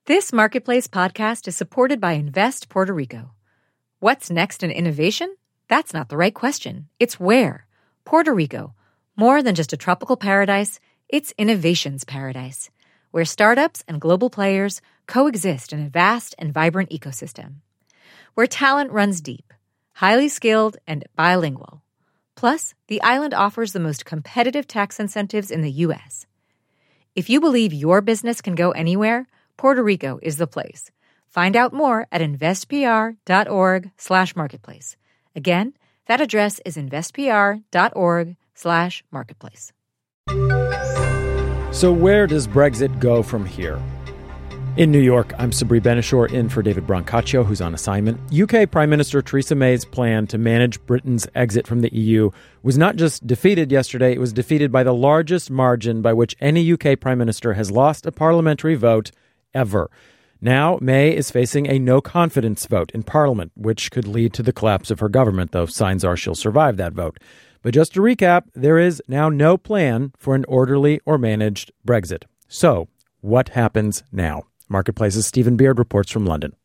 This Marketplace podcast is supported by Invest Puerto Rico. What's next in innovation? That's not the right question. It's where. Puerto Rico. More than just a tropical paradise, it's innovation's paradise, where startups and global players coexist in a vast and vibrant ecosystem. Where talent runs deep, highly skilled, and bilingual. Plus, the island offers the most competitive tax incentives in the U.S. If you believe your business can go anywhere, Puerto Rico is the place. Find out more at investpr.org/marketplace. Again, that address is investpr.org/marketplace. So where does Brexit go from here? In New York, I'm Sabri Benishore in for David Brancaccio, who's on assignment. UK Prime Minister Theresa May's plan to manage Britain's exit from the EU was not just defeated yesterday, it was defeated by the largest margin by which any UK Prime Minister has lost a parliamentary vote ever. Now, May is facing a no-confidence vote in Parliament, which could lead to the collapse of her government, though signs are she'll survive that vote. But just to recap, there is now no plan for an orderly or managed Brexit. So, what happens now? Marketplace's Stephen Beard reports from London.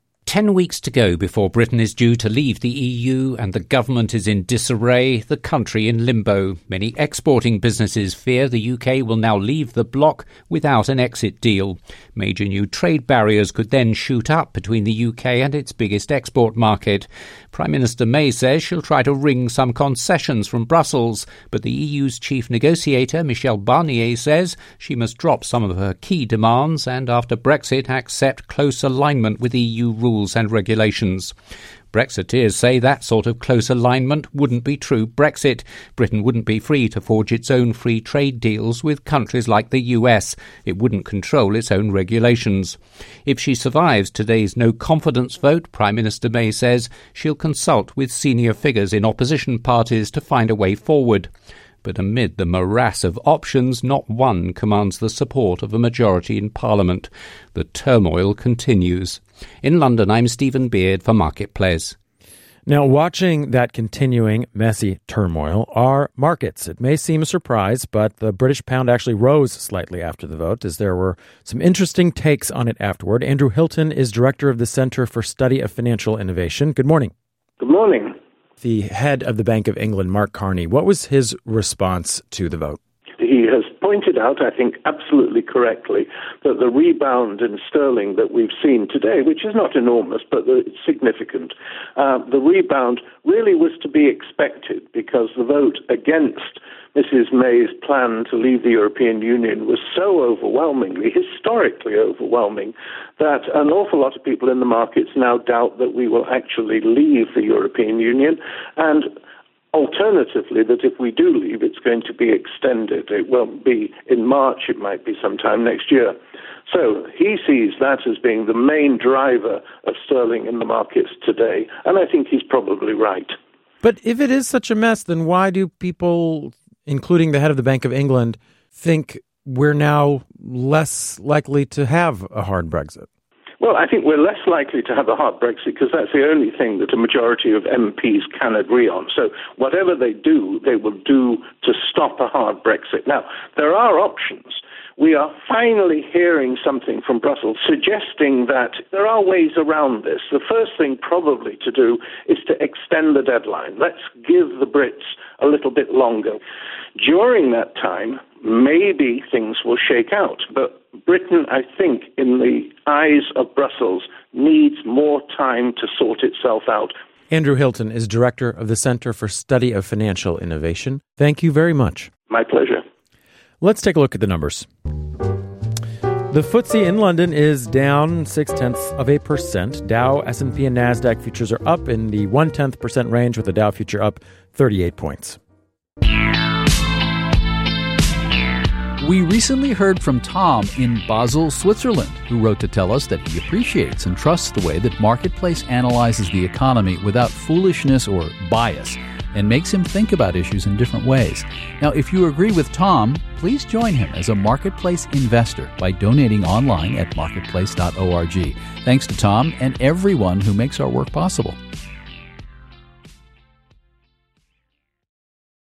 10 weeks to go before Britain is due to leave the EU and the government is in disarray, the country in limbo. Many exporting businesses fear the UK will now leave the bloc without an exit deal. Major new trade barriers could then shoot up between the UK and its biggest export market. Prime Minister May says she'll try to wring some concessions from Brussels, but the EU's chief negotiator, Michel Barnier, says she must drop some of her key demands and, after Brexit, accept close alignment with EU rules and regulations. Brexiteers say that sort of close alignment wouldn't be true Brexit. Britain wouldn't be free to forge its own free trade deals with countries like the US. It wouldn't control its own regulations. If she survives today's no-confidence vote, Prime Minister May says she'll consult with senior figures in opposition parties to find a way forward. But amid the morass of options, not one commands the support of a majority in Parliament. The turmoil continues. In London, I'm Stephen Beard for Marketplace. Now, watching that continuing messy turmoil are markets. It may seem a surprise, but the British pound actually rose slightly after the vote, as there were some interesting takes on it afterward. Andrew Hilton is director of the Center for Study of Financial Innovation. Good morning. Good morning. The head of the Bank of England, Mark Carney, what was his response to the vote? He has pointed out, I think absolutely correctly, that the rebound in sterling that we've seen today, which is not enormous, but it's significant, the rebound really was to be expected because the vote against Mrs. May's plan to leave the European Union was so overwhelmingly, historically overwhelming, that an awful lot of people in the markets now doubt that we will actually leave the European Union, and alternatively, that if we do leave, it's going to be extended. It won't be in March, it might be sometime next year. So he sees that as being the main driver of sterling in the markets today, and I think he's probably right. But if it is such a mess, then why do people, including the head of the Bank of England, think we're now less likely to have a hard Brexit? Well, I think we're less likely to have a hard Brexit because that's the only thing that a majority of MPs can agree on. So whatever they do, they will do to stop a hard Brexit. Now, there are options. We are finally hearing something from Brussels suggesting that there are ways around this. The first thing probably to do is to extend the deadline. Let's give the Brits a little bit longer. During that time, maybe things will shake out. But Britain, I think, in the eyes of Brussels, needs more time to sort itself out. Andrew Hilton is director of the Center for Study of Financial Innovation. Thank you very much. My pleasure. Let's take a look at the numbers. The FTSE in London is down 0.6%. Dow, S&P, and NASDAQ futures are up in the 0.1% range, with the Dow future up 38 points. We recently heard from Tom in Basel, Switzerland, who wrote to tell us that he appreciates and trusts the way that Marketplace analyzes the economy without foolishness or bias, and makes him think about issues in different ways. Now, if you agree with Tom, please join him as a Marketplace investor by donating online at marketplace.org. Thanks to Tom and everyone who makes our work possible.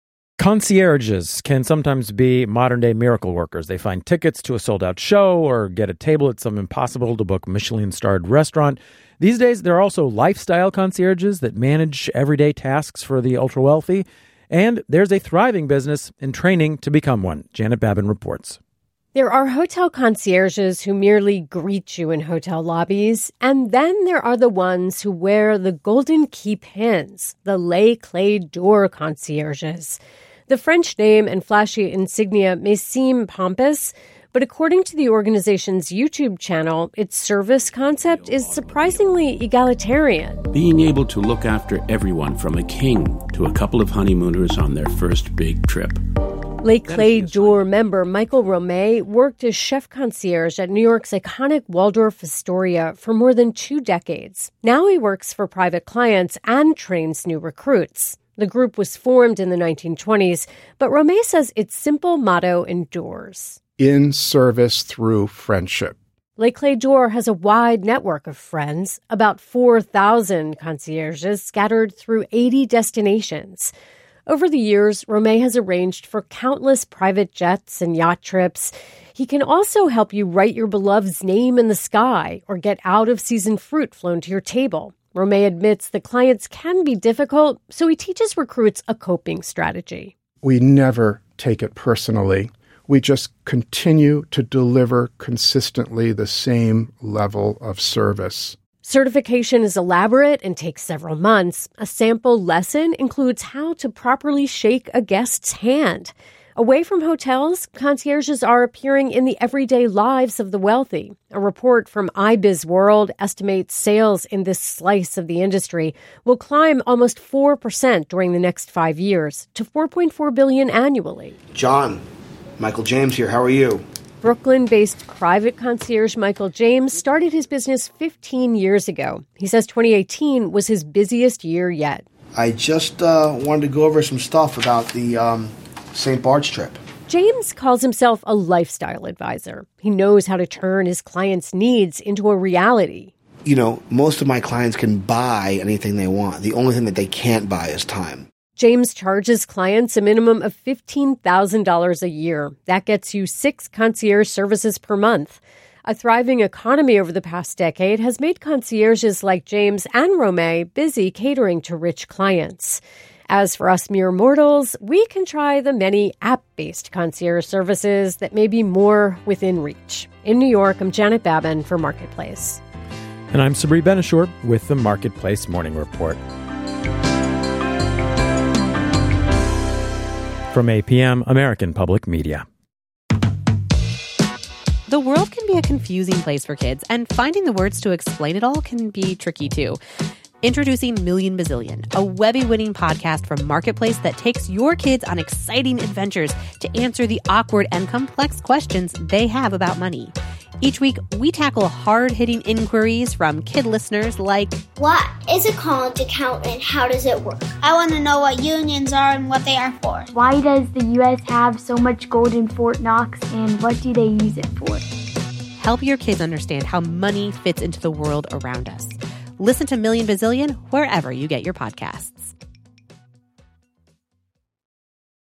Concierges can sometimes be modern-day miracle workers. They find tickets to a sold-out show or get a table at some impossible-to-book Michelin-starred restaurant. These days, there are also lifestyle concierges that manage everyday tasks for the ultra-wealthy. And there's a thriving business in training to become one. Janet Babin reports. There are hotel concierges who merely greet you in hotel lobbies, and then there are the ones who wear the golden key pins, the Les Clés d'Or concierges. The French name and flashy insignia may seem pompous, but according to the organization's YouTube channel, its service concept is surprisingly egalitarian. Being able to look after everyone from a king to a couple of honeymooners on their first big trip. Les Clés d'Or member Michael Romay worked as chef concierge at New York's iconic Waldorf Astoria for more than 2 decades. Now he works for private clients and trains new recruits. The group was formed in the 1920s, but Romay says its simple motto endures. In service through friendship. Les Clés d'Or has a wide network of friends, about 4,000 concierges scattered through 80 destinations. Over the years, Romay has arranged for countless private jets and yacht trips. He can also help you write your beloved's name in the sky or get out-of-season fruit flown to your table. Romay admits the clients can be difficult, so he teaches recruits a coping strategy. We never take it personally. We just continue to deliver consistently the same level of service. Certification is elaborate and takes several months. A sample lesson includes how to properly shake a guest's hand. Away from hotels, concierges are appearing in the everyday lives of the wealthy. A report from iBiz World estimates sales in this slice of the industry will climb almost 4% during the next 5 years to $4.4 billion annually. John, Michael James here. How are you? Brooklyn-based private concierge Michael James started his business 15 years ago. He says 2018 was his busiest year yet. I just wanted to go over some stuff about the St. Bart's trip. James calls himself a lifestyle advisor. He knows how to turn his clients' needs into a reality. You know, most of my clients can buy anything they want. The only thing that they can't buy is time. James charges clients a minimum of $15,000 a year. That gets you 6 concierge services per month. A thriving economy over the past decade has made concierges like James and Romay busy catering to rich clients. As for us mere mortals, we can try the many app-based concierge services that may be more within reach. In New York, I'm Janet Babin for Marketplace. And I'm Sabri Ben-Achour with the Marketplace Morning Report. From APM, American Public Media. The world can be a confusing place for kids, and finding the words to explain it all can be tricky too. Introducing Million Bazillion, a Webby-winning podcast from Marketplace that takes your kids on exciting adventures to answer the awkward and complex questions they have about money. Each week, we tackle hard-hitting inquiries from kid listeners like, what is a current account and how does it work? I want to know what unions are and what they are for. Why does the U.S. have so much gold in Fort Knox and what do they use it for? Help your kids understand how money fits into the world around us. Listen to Million Bazillion wherever you get your podcasts.